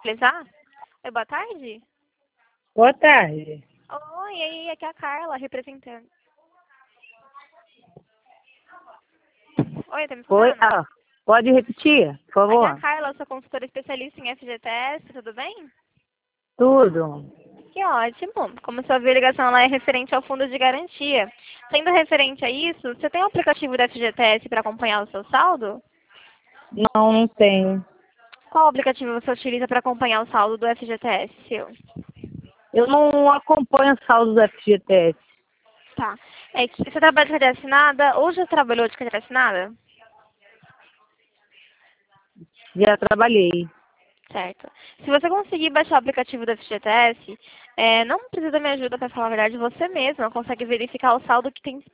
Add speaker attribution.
Speaker 1: utilizar? Oi, boa tarde.
Speaker 2: Boa tarde.
Speaker 1: Oi, e aí, aqui é a Carla, representando. Oi, tá me
Speaker 2: Oi,
Speaker 1: escutando?
Speaker 2: pode repetir, por
Speaker 1: Aqui é a
Speaker 2: favor?
Speaker 1: Carla, eu sou consultora especialista em FGTS, tudo bem?
Speaker 2: Tudo.
Speaker 1: Que ótimo. Como sua ligação lá é referente ao fundo de garantia. Sendo referente a isso, você tem o aplicativo da FGTS para acompanhar o seu saldo?
Speaker 2: Não, não tenho.
Speaker 1: Qual aplicativo você utiliza para acompanhar o saldo do FGTS seu?
Speaker 2: Eu não acompanho o saldo do FGTS.
Speaker 1: Tá. É que você trabalha de carteira assinada ou já trabalhou de carteira assinada?
Speaker 2: Já trabalhei.
Speaker 1: Certo. Se você conseguir baixar o aplicativo do FGTS, não precisa da minha ajuda para falar a verdade, você mesma consegue verificar o saldo que tem